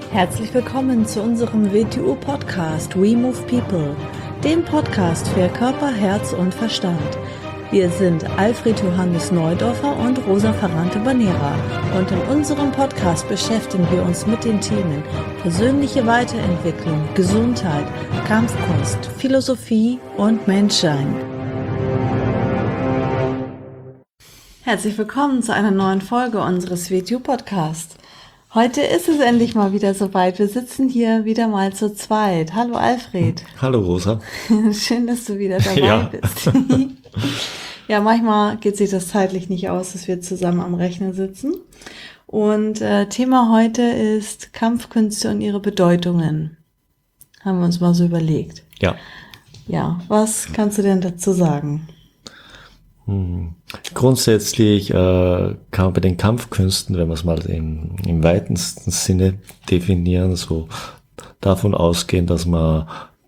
Herzlich willkommen zu unserem WTU-Podcast We Move People, dem Podcast für Körper, Herz und Verstand. Wir sind Alfred Johannes Neudorfer und Rosa Ferrante-Banera und in unserem Podcast beschäftigen wir uns mit den Themen persönliche Weiterentwicklung, Gesundheit, Kampfkunst, Philosophie und Menschsein. Herzlich willkommen zu einer neuen Folge unseres WTU-Podcasts. Heute ist es endlich mal wieder soweit. Wir sitzen hier wieder mal zu zweit. Hallo Alfred. Hallo Rosa. Schön, dass du wieder dabei bist. Ja, manchmal geht sich das zeitlich nicht aus, dass wir zusammen am Rechner sitzen. Und Thema heute ist Kampfkünste und ihre Bedeutungen. Haben wir uns mal so überlegt. Ja. Ja, was kannst du denn dazu sagen? Grundsätzlich kann man bei den Kampfkünsten, wenn wir es mal im weitesten Sinne definieren, so davon ausgehen, dass man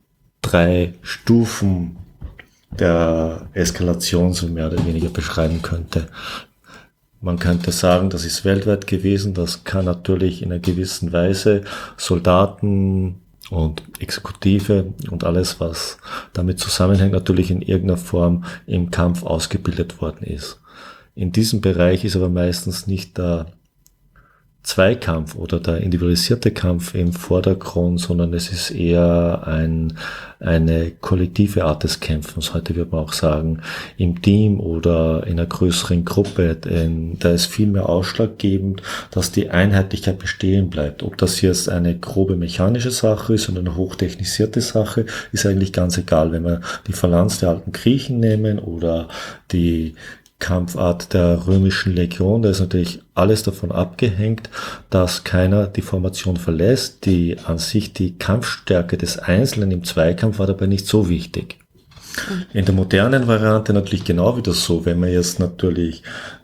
3 Stufen der Eskalation so mehr oder weniger beschreiben könnte. Man könnte sagen, das ist weltweit gewesen, das kann natürlich in einer gewissen Weise Soldaten und Exekutive und alles, was damit zusammenhängt, natürlich in irgendeiner Form im Kampf ausgebildet worden ist. In diesem Bereich ist aber meistens nicht der Zweikampf oder der individualisierte Kampf im Vordergrund, sondern es ist eher eine kollektive Art des Kämpfens. Heute würde man auch sagen, im Team oder in einer größeren Gruppe. Da ist viel mehr ausschlaggebend, dass die Einheitlichkeit bestehen bleibt. Ob das jetzt eine grobe mechanische Sache ist oder eine hochtechnisierte Sache, ist eigentlich ganz egal. Wenn wir die Phalanx der alten Griechen nehmen oder die Kampfart der römischen Legion, da ist natürlich alles davon abgehängt, dass keiner die Formation verlässt. Die Kampfstärke des Einzelnen im Zweikampf war dabei nicht so wichtig. In der modernen Variante natürlich genau wieder so, wenn man jetzt natürlich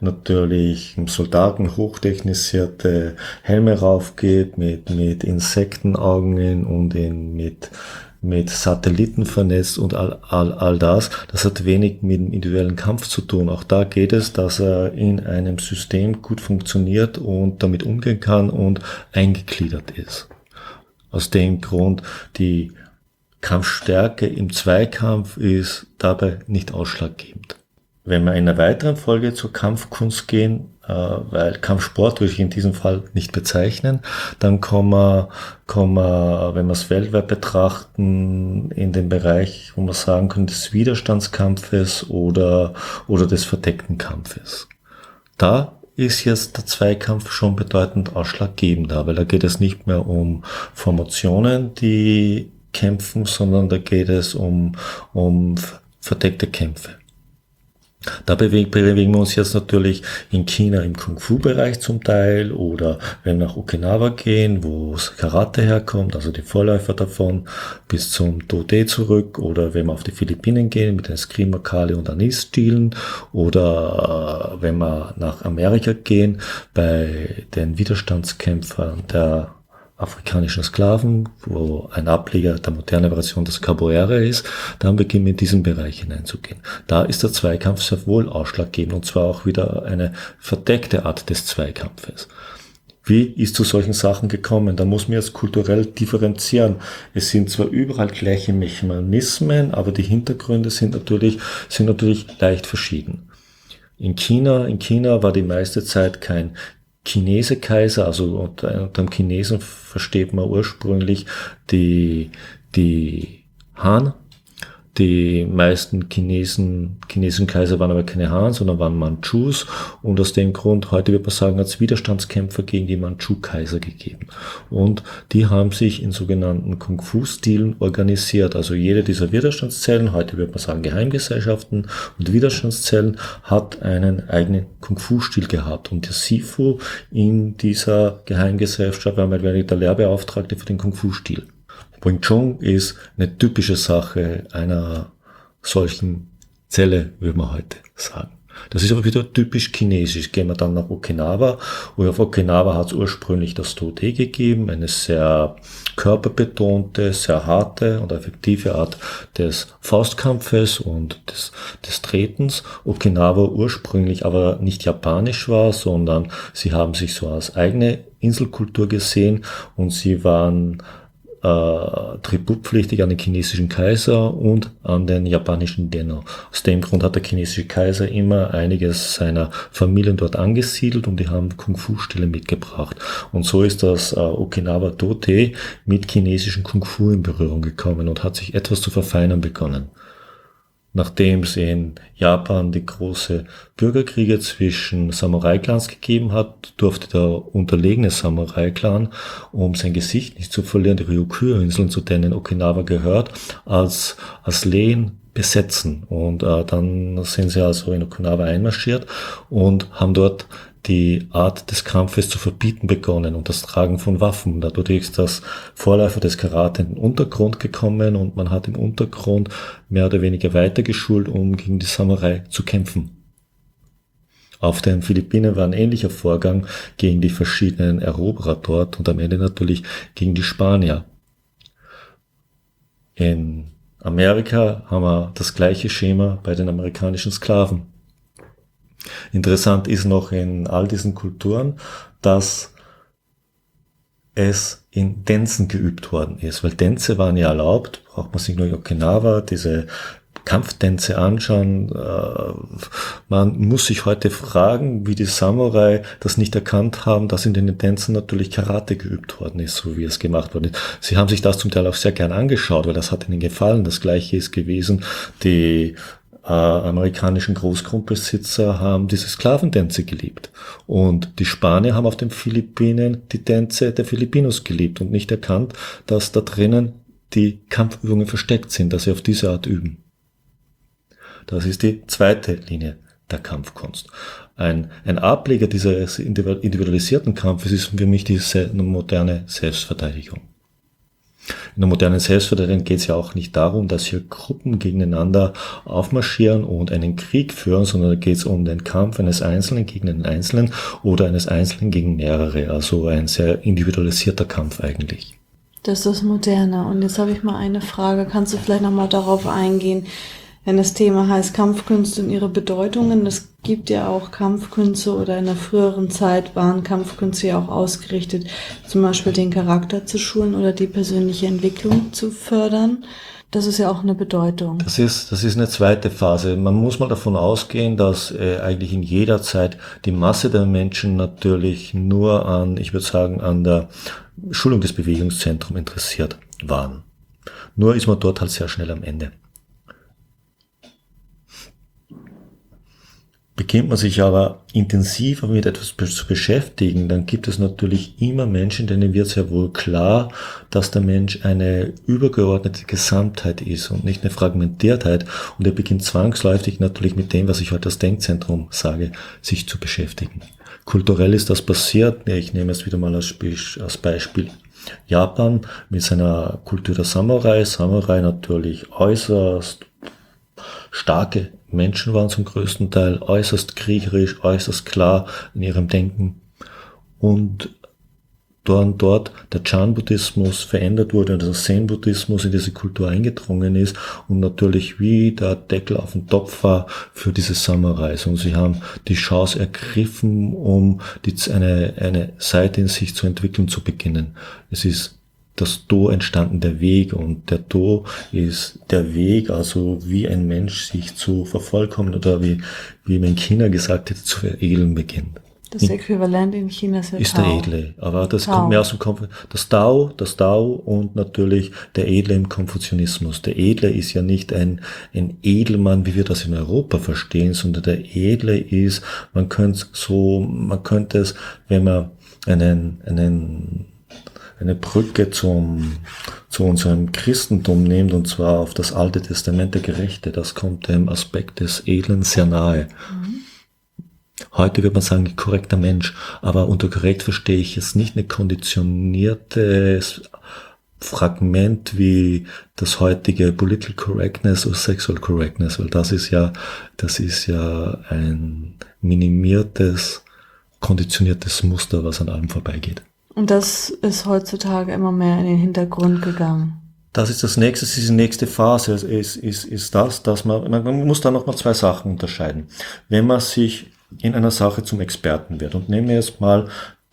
im Soldaten hochtechnisierte Helme raufgeht, mit Insektenaugen und mit Satelliten vernetzt und all das hat wenig mit dem individuellen Kampf zu tun. Auch da geht es, dass er in einem System gut funktioniert und damit umgehen kann und eingegliedert ist. Aus dem Grund, die Kampfstärke im Zweikampf ist dabei nicht ausschlaggebend. Wenn wir in einer weiteren Folge zur Kampfkunst gehen, weil Kampfsport würde ich in diesem Fall nicht bezeichnen, dann kommen wir, wenn wir es weltweit betrachten, in den Bereich, wo man sagen kann, des Widerstandskampfes oder des verdeckten Kampfes. Da ist jetzt der Zweikampf schon bedeutend ausschlaggebender, weil da geht es nicht mehr um Formationen, die kämpfen, sondern da geht es um verdeckte Kämpfe. Da bewegen wir uns jetzt natürlich in China im Kung-Fu-Bereich zum Teil oder wenn wir nach Okinawa gehen, wo das Karate herkommt, also die Vorläufer davon, bis zum Do-De zurück, oder wenn wir auf die Philippinen gehen mit den Eskrima, Kali und Anis-Stilen, oder wenn wir nach Amerika gehen bei den Widerstandskämpfern der afrikanischen Sklaven, wo ein Ableger der modernen Version des Capoeira ist, dann beginnen wir in diesen Bereich hineinzugehen. Da ist der Zweikampf sehr wohl ausschlaggebend und zwar auch wieder eine verdeckte Art des Zweikampfes. Wie ist zu solchen Sachen gekommen? Da muss man jetzt kulturell differenzieren. Es sind zwar überall gleiche Mechanismen, aber die Hintergründe sind natürlich leicht verschieden. In China war die meiste Zeit kein Chinese-Kaiser, also unter dem Chinesen versteht man ursprünglich die Han. Die meisten chinesischen Kaiser waren aber keine Han, sondern waren Mandschus und aus dem Grund, heute wird man sagen, hat es Widerstandskämpfer gegen die Mandschu-Kaiser gegeben. Und die haben sich in sogenannten Kung-Fu-Stilen organisiert. Also jede dieser Widerstandszellen, heute wird man sagen Geheimgesellschaften und Widerstandszellen, hat einen eigenen Kung-Fu-Stil gehabt. Und der Sifu in dieser Geheimgesellschaft war der Lehrbeauftragte für den Kung-Fu-Stil. Wing Chun ist eine typische Sache einer solchen Zelle, würde man heute sagen. Das ist aber wieder typisch chinesisch. Gehen wir dann nach Okinawa. Und auf Okinawa hat es ursprünglich das Do-Te gegeben, eine sehr körperbetonte, sehr harte und effektive Art des Faustkampfes und des Tretens. Okinawa ursprünglich aber nicht japanisch war, sondern sie haben sich so als eigene Inselkultur gesehen und sie waren tributpflichtig an den chinesischen Kaiser und an den japanischen Denno. Aus dem Grund hat der chinesische Kaiser immer einiges seiner Familien dort angesiedelt und die haben Kung-Fu-Stile mitgebracht. Und so ist das Okinawa Do-Te mit chinesischen Kung-Fu in Berührung gekommen und hat sich etwas zu verfeinern begonnen. Nachdem es in Japan die große Bürgerkriege zwischen Samurai-Clans gegeben hat, durfte der unterlegene Samurai-Clan, um sein Gesicht nicht zu verlieren, die Ryukyu-Inseln, zu denen Okinawa gehört, als Lehen besetzen. Und dann sind sie also in Okinawa einmarschiert und haben dort die Art des Kampfes zu verbieten begonnen und das Tragen von Waffen. Dadurch ist das Vorläufer des Karate in den Untergrund gekommen und man hat im Untergrund mehr oder weniger weitergeschult, um gegen die Samurai zu kämpfen. Auf den Philippinen war ein ähnlicher Vorgang gegen die verschiedenen Eroberer dort und am Ende natürlich gegen die Spanier. In Amerika haben wir das gleiche Schema bei den amerikanischen Sklaven. Interessant ist noch in all diesen Kulturen, dass es in Tänzen geübt worden ist, weil Tänze waren ja erlaubt, braucht man sich nur in Okinawa diese Kampftänze anschauen. Man muss sich heute fragen, wie die Samurai das nicht erkannt haben, dass in den Tänzen natürlich Karate geübt worden ist, so wie es gemacht worden ist. Sie haben sich das zum Teil auch sehr gern angeschaut, weil das hat ihnen gefallen. Das Gleiche ist gewesen, die amerikanischen Großgrundbesitzer haben diese Sklaventänze geliebt. Und die Spanier haben auf den Philippinen die Tänze der Filipinos geliebt und nicht erkannt, dass da drinnen die Kampfübungen versteckt sind, dass sie auf diese Art üben. Das ist die zweite Linie der Kampfkunst. Ein Ableger dieses individualisierten Kampfes ist für mich diese moderne Selbstverteidigung. In der modernen Selbstverteidigung geht es ja auch nicht darum, dass hier Gruppen gegeneinander aufmarschieren und einen Krieg führen, sondern da geht es um den Kampf eines Einzelnen gegen einen Einzelnen oder eines Einzelnen gegen mehrere. Also ein sehr individualisierter Kampf eigentlich. Das ist das Moderne. Und jetzt habe ich mal eine Frage. Kannst du vielleicht nochmal darauf eingehen, wenn das Thema heißt Kampfkünste und ihre Bedeutungen? Es gibt ja auch Kampfkünste oder in der früheren Zeit waren Kampfkünste ja auch ausgerichtet, zum Beispiel den Charakter zu schulen oder die persönliche Entwicklung zu fördern. Das ist ja auch eine Bedeutung. Das ist eine zweite Phase. Man muss mal davon ausgehen, dass eigentlich in jeder Zeit die Masse der Menschen natürlich nur an der Schulung des Bewegungszentrums interessiert waren. Nur ist man dort halt sehr schnell am Ende. Beginnt man sich aber intensiver mit etwas zu beschäftigen, dann gibt es natürlich immer Menschen, denen wird sehr wohl klar, dass der Mensch eine übergeordnete Gesamtheit ist und nicht eine Fragmentiertheit. Und er beginnt zwangsläufig natürlich mit dem, was ich heute als Denkzentrum sage, sich zu beschäftigen. Kulturell ist das passiert. Ich nehme es wieder mal als Beispiel Japan mit seiner Kultur der Samurai. Samurai natürlich äußerst starke Menschen waren zum größten Teil, äußerst kriegerisch, äußerst klar in ihrem Denken. Und dort der Chan-Buddhismus verändert wurde und der Zen-Buddhismus in diese Kultur eingedrungen ist und natürlich wie der Deckel auf den Topf war für diese Samurais. Und sie haben die Chance ergriffen, um eine Seite in sich zu entwickeln, zu beginnen. Es ist das Do entstanden, der Weg, und der Do ist der Weg, also wie ein Mensch sich zu vervollkommen oder wie man in China gesagt hätte, zu veredeln beginnt. Das Äquivalent in China ist ja ist der Edle, aber das kommt mehr aus dem das Tao und natürlich der Edle im Konfuzianismus. Der Edle ist ja nicht ein Edelmann, wie wir das in Europa verstehen, sondern der Edle ist, man könnte es, wenn man eine Brücke zu unserem Christentum nimmt, und zwar auf das Alte Testament der Gerechte. Das kommt dem Aspekt des Edlen sehr nahe. Heute würde man sagen, korrekter Mensch, aber unter korrekt verstehe ich jetzt nicht eine konditionierte Fragment wie das heutige Political Correctness oder Sexual Correctness, weil das ist ja ein minimiertes, konditioniertes Muster, was an allem vorbeigeht. Und das ist heutzutage immer mehr in den Hintergrund gegangen. Das ist das nächste, diese nächste Phase ist das, dass man muss da nochmal zwei Sachen unterscheiden. Wenn man sich in einer Sache zum Experten wird und nehmen wir jetzt mal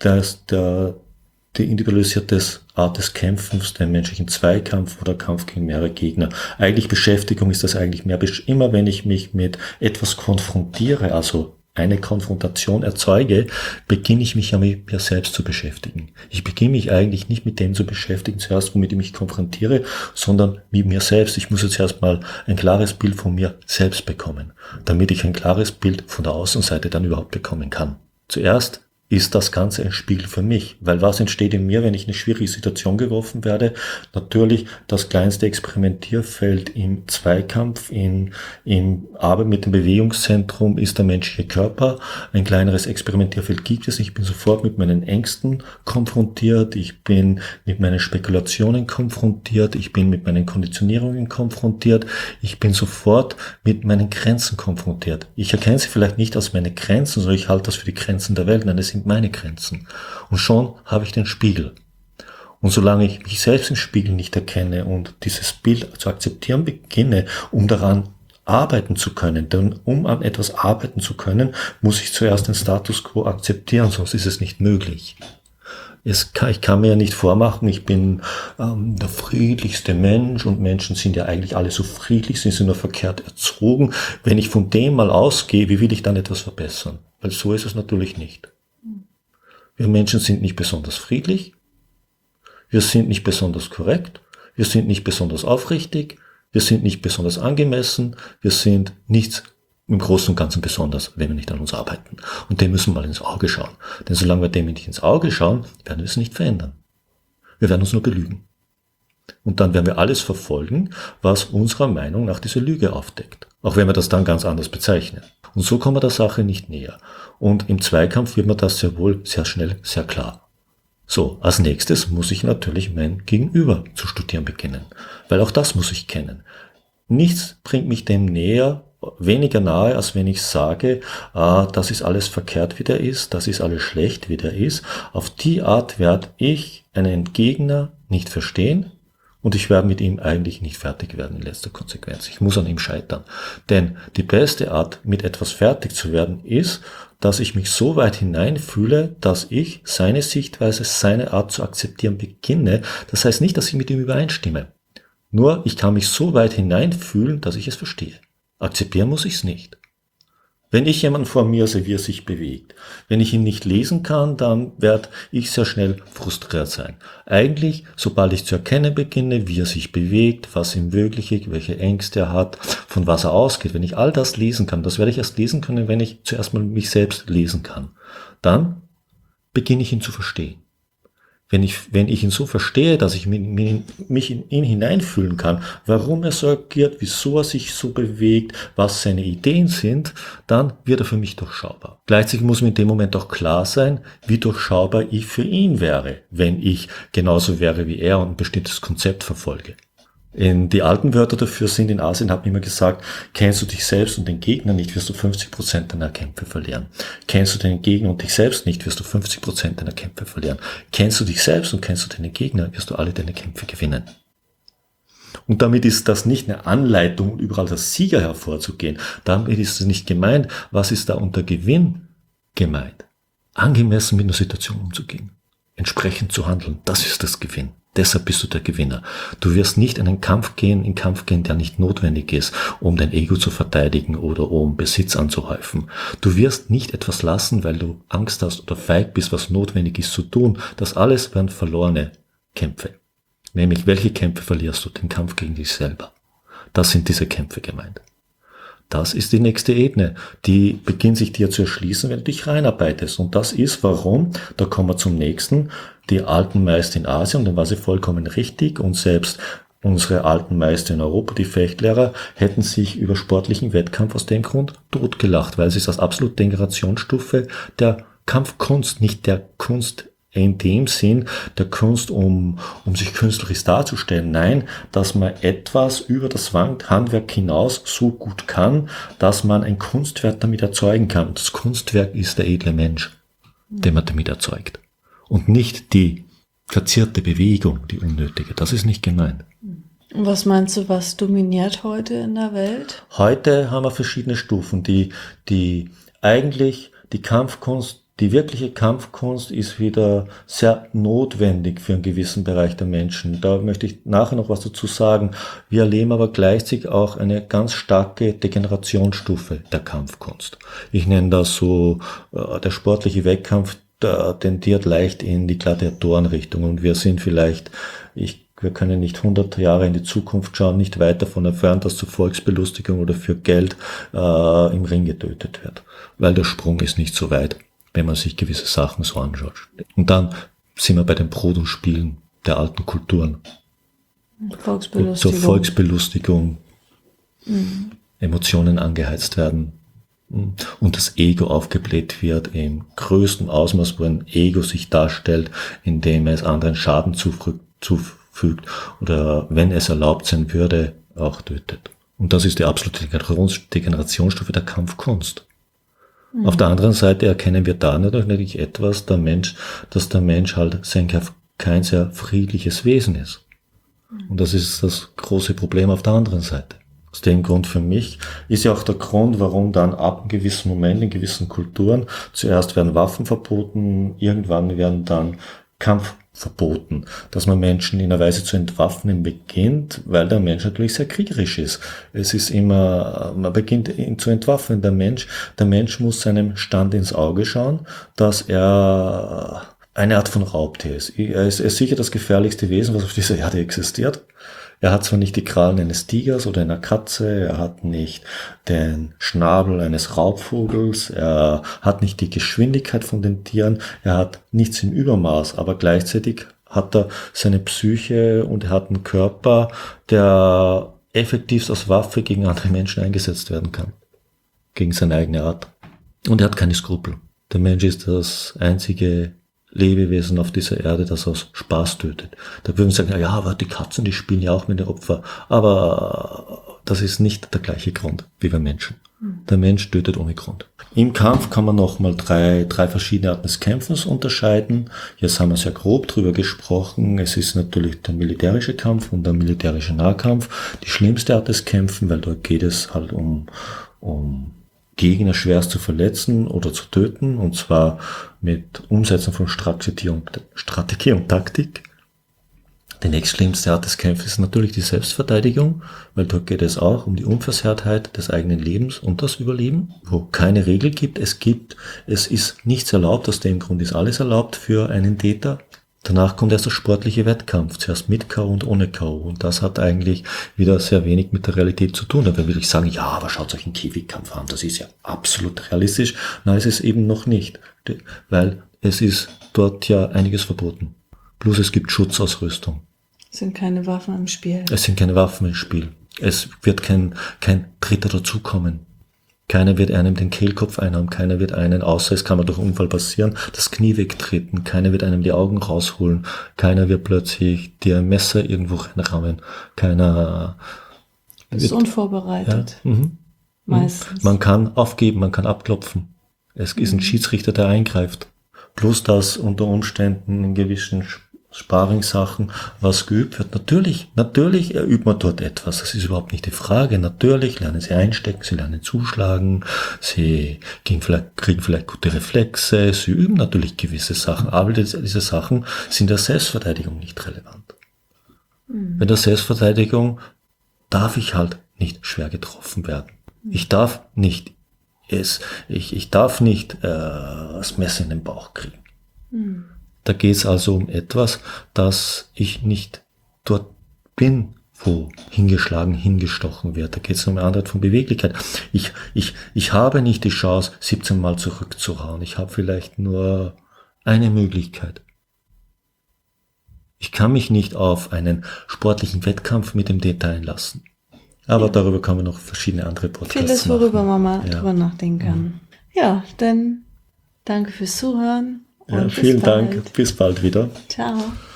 die individualisierte Art des Kämpfens, den menschlichen Zweikampf oder Kampf gegen mehrere Gegner. Eigentlich Beschäftigung ist das eigentlich mehr, immer wenn ich mich mit etwas konfrontiere, also eine Konfrontation erzeuge, beginne ich mich ja mit mir selbst zu beschäftigen. Ich beginne mich eigentlich nicht mit dem zu beschäftigen, zuerst womit ich mich konfrontiere, sondern mit mir selbst. Ich muss jetzt erstmal ein klares Bild von mir selbst bekommen, damit ich ein klares Bild von der Außenseite dann überhaupt bekommen kann. Zuerst ist das Ganze ein Spiegel für mich, weil was entsteht in mir, wenn ich in eine schwierige Situation geworfen werde? Natürlich das kleinste Experimentierfeld im Zweikampf, im Arbeit mit dem Bewegungszentrum ist der menschliche Körper. Ein kleineres Experimentierfeld gibt es. Ich bin sofort mit meinen Ängsten konfrontiert, ich bin mit meinen Spekulationen konfrontiert, ich bin mit meinen Konditionierungen konfrontiert, ich bin sofort mit meinen Grenzen konfrontiert. Ich erkenne sie vielleicht nicht als meine Grenzen, sondern ich halte das für die Grenzen der Welt. Nein, das sind meine Grenzen. Und schon habe ich den Spiegel. Und solange ich mich selbst im Spiegel nicht erkenne und dieses Bild zu akzeptieren beginne, um daran arbeiten zu können, denn um an etwas arbeiten zu können, muss ich zuerst den Status quo akzeptieren, sonst ist es nicht möglich. Ich kann mir ja nicht vormachen, ich bin der friedlichste Mensch und Menschen sind ja eigentlich alle so friedlich, sie sind nur verkehrt erzogen. Wenn ich von dem mal ausgehe, wie will ich dann etwas verbessern? Weil so ist es natürlich nicht. Wir Menschen sind nicht besonders friedlich, wir sind nicht besonders korrekt, wir sind nicht besonders aufrichtig, wir sind nicht besonders angemessen, wir sind nichts im Großen und Ganzen besonders, wenn wir nicht an uns arbeiten. Und dem müssen wir mal ins Auge schauen. Denn solange wir dem nicht ins Auge schauen, werden wir es nicht verändern. Wir werden uns nur belügen. Und dann werden wir alles verfolgen, was unserer Meinung nach diese Lüge aufdeckt. Auch wenn wir das dann ganz anders bezeichnen. Und so kommen wir der Sache nicht näher. Und im Zweikampf wird mir das sehr wohl sehr schnell sehr klar. So, als nächstes muss ich natürlich mein Gegenüber zu studieren beginnen. Weil auch das muss ich kennen. Nichts bringt mich dem näher, weniger nahe, als wenn ich sage, das ist alles verkehrt, wie der ist, das ist alles schlecht, wie der ist. Auf die Art werde ich einen Gegner nicht verstehen und ich werde mit ihm eigentlich nicht fertig werden in letzter Konsequenz. Ich muss an ihm scheitern. Denn die beste Art, mit etwas fertig zu werden, ist, dass ich mich so weit hineinfühle, dass ich seine Sichtweise, seine Art zu akzeptieren beginne. Das heißt nicht, dass ich mit ihm übereinstimme. Nur, ich kann mich so weit hineinfühlen, dass ich es verstehe. Akzeptieren muss ich es nicht. Wenn ich jemanden vor mir sehe, wie er sich bewegt, wenn ich ihn nicht lesen kann, dann werde ich sehr schnell frustriert sein. Eigentlich, sobald ich zu erkennen beginne, wie er sich bewegt, was ihm wirklich ist, welche Ängste er hat, von was er ausgeht, wenn ich all das lesen kann, das werde ich erst lesen können, wenn ich zuerst mal mich selbst lesen kann. Dann beginne ich ihn zu verstehen. Wenn ich ihn so verstehe, dass ich mich in ihn hineinfühlen kann, warum er so agiert, wieso er sich so bewegt, was seine Ideen sind, dann wird er für mich durchschaubar. Gleichzeitig muss mir in dem Moment auch klar sein, wie durchschaubar ich für ihn wäre, wenn ich genauso wäre wie er und ein bestimmtes Konzept verfolge. Die alten Wörter dafür sind, in Asien hat man immer gesagt, kennst du dich selbst und den Gegner nicht, wirst du 50% deiner Kämpfe verlieren. Kennst du den Gegner und dich selbst nicht, wirst du 50% deiner Kämpfe verlieren. Kennst du dich selbst und kennst du deine Gegner, wirst du alle deine Kämpfe gewinnen. Und damit ist das nicht eine Anleitung, überall als Sieger hervorzugehen. Damit ist es nicht gemeint. Was ist da unter Gewinn gemeint? Angemessen mit einer Situation umzugehen. Entsprechend zu handeln. Das ist das Gewinn. Deshalb bist du der Gewinner. Du wirst nicht in einen Kampf gehen, der nicht notwendig ist, um dein Ego zu verteidigen oder um Besitz anzuhäufen. Du wirst nicht etwas lassen, weil du Angst hast oder feig bist, was notwendig ist zu tun. Das alles wären verlorene Kämpfe. Nämlich, welche Kämpfe verlierst du? Den Kampf gegen dich selber. Das sind diese Kämpfe gemeint. Das ist die nächste Ebene, die beginnt sich dir zu erschließen, wenn du dich reinarbeitest. Und das ist, warum, da kommen wir zum nächsten, die alten Meister in Asien, und dann war sie vollkommen richtig, und selbst unsere alten Meister in Europa, die Fechtlehrer, hätten sich über sportlichen Wettkampf aus dem Grund totgelacht, weil sie es als absolute Degenerationsstufe der Kampfkunst, nicht der Kunst in dem Sinn der Kunst, um sich künstlerisch darzustellen. Nein, dass man etwas über das Handwerk hinaus so gut kann, dass man ein Kunstwerk damit erzeugen kann. Und das Kunstwerk ist der edle Mensch, den man damit erzeugt. Und nicht die verzierte Bewegung, die unnötige. Das ist nicht gemeint. Was meinst du, was dominiert heute in der Welt? Heute haben wir verschiedene Stufen, die eigentlich die Kampfkunst, die wirkliche Kampfkunst ist wieder sehr notwendig für einen gewissen Bereich der Menschen. Da möchte ich nachher noch was dazu sagen. Wir erleben aber gleichzeitig auch eine ganz starke Degenerationsstufe der Kampfkunst. Ich nenne das so, der sportliche Wettkampf tendiert leicht in die Gladiatorenrichtung und wir sind vielleicht, wir können nicht 100 Jahre in die Zukunft schauen, nicht weit davon entfernt, dass zur Volksbelustigung oder für Geld im Ring getötet wird. Weil der Sprung ist nicht so weit, wenn man sich gewisse Sachen so anschaut. Und dann sind wir bei den Brot- und Spielen der alten Kulturen. Volksbelustigung. Zur Volksbelustigung, Emotionen angeheizt werden und das Ego aufgebläht wird im größten Ausmaß, wo ein Ego sich darstellt, indem es anderen Schaden zufügt oder, wenn es erlaubt sein würde, auch tötet. Und das ist die absolute Degenerationsstufe der Kampfkunst. Auf der anderen Seite erkennen wir da natürlich etwas, dass der Mensch halt kein sehr friedliches Wesen ist. Und das ist das große Problem auf der anderen Seite. Aus dem Grund für mich ist ja auch der Grund, warum dann ab einem gewissen Moment in gewissen Kulturen zuerst werden Waffen verboten, irgendwann werden dann Kampf verboten, dass man Menschen in einer Weise zu entwaffnen beginnt, weil der Mensch natürlich sehr kriegerisch ist. Es ist immer, man beginnt ihn zu entwaffnen. Der Mensch muss seinem Stand ins Auge schauen, dass er eine Art von Raubtier ist. Er ist sicher das gefährlichste Wesen, was auf dieser Erde existiert. Er hat zwar nicht die Krallen eines Tigers oder einer Katze, er hat nicht den Schnabel eines Raubvogels, er hat nicht die Geschwindigkeit von den Tieren, er hat nichts im Übermaß, aber gleichzeitig hat er seine Psyche und er hat einen Körper, der effektiv als Waffe gegen andere Menschen eingesetzt werden kann. Gegen seine eigene Art. Und er hat keine Skrupel. Der Mensch ist das einzige Lebewesen auf dieser Erde, das aus Spaß tötet. Da würden wir sagen, ja, aber die Katzen, die spielen ja auch mit den Opfern. Aber das ist nicht der gleiche Grund wie bei Menschen. Der Mensch tötet ohne Grund. Im Kampf kann man nochmal drei verschiedene Arten des Kämpfens unterscheiden. Jetzt haben wir sehr grob drüber gesprochen. Es ist natürlich der militärische Kampf und der militärische Nahkampf. Die schlimmste Art des Kämpfen, weil dort geht es halt um Gegner schwerst zu verletzen oder zu töten, und zwar mit Umsetzen von Strategie und Taktik. Die nächstschlimmste Art des Kampfes ist natürlich die Selbstverteidigung, weil dort geht es auch um die Unversehrtheit des eigenen Lebens und das Überleben, wo keine Regel gibt. Es ist nichts erlaubt, aus dem Grund ist alles erlaubt für einen Täter. Danach kommt erst der sportliche Wettkampf, zuerst mit K.O. und ohne K.O. Und das hat eigentlich wieder sehr wenig mit der Realität zu tun. Da will ich sagen, ja, aber schaut euch einen Käfigkampf an, das ist ja absolut realistisch. Nein, es ist eben noch nicht, weil es ist dort ja einiges verboten. Plus es gibt Schutzausrüstung. Es sind keine Waffen im Spiel. Es sind keine Waffen im Spiel. Es wird kein Dritter dazukommen. Keiner wird einem den Kehlkopf einhauen, keiner wird einen, außer es kann mal durch Unfall passieren, das Knie wegtreten, keiner wird einem die Augen rausholen, keiner wird plötzlich dir ein Messer irgendwo reinrammen, keiner ist unvorbereitet. Ja, meistens. Man kann aufgeben, man kann abklopfen. Es ist ein Schiedsrichter, der eingreift. Plus, dass unter Umständen in gewissen Sparringssachen was geübt wird. Natürlich übt man dort etwas. Das ist überhaupt nicht die Frage. Natürlich lernen sie einstecken, sie lernen zuschlagen, sie kriegen vielleicht gute Reflexe, sie üben natürlich gewisse Sachen, aber diese Sachen sind der Selbstverteidigung nicht relevant. Bei der Selbstverteidigung darf ich halt nicht schwer getroffen werden. Ich darf nicht das Messer in den Bauch kriegen. Da geht es also um etwas, dass ich nicht dort bin, wo hingeschlagen, hingestochen wird. Da geht es um eine andere von Beweglichkeit. Ich habe nicht die Chance, 17 Mal zurückzuhauen. Ich habe vielleicht nur eine Möglichkeit. Ich kann mich nicht auf einen sportlichen Wettkampf mit dem Detail einlassen. Aber darüber kann man noch verschiedene andere Podcasts machen. Vieles, worüber man mal drüber nachdenken kann. Ja, dann danke fürs Zuhören. Ja, vielen Dank. Bis bald wieder. Ciao.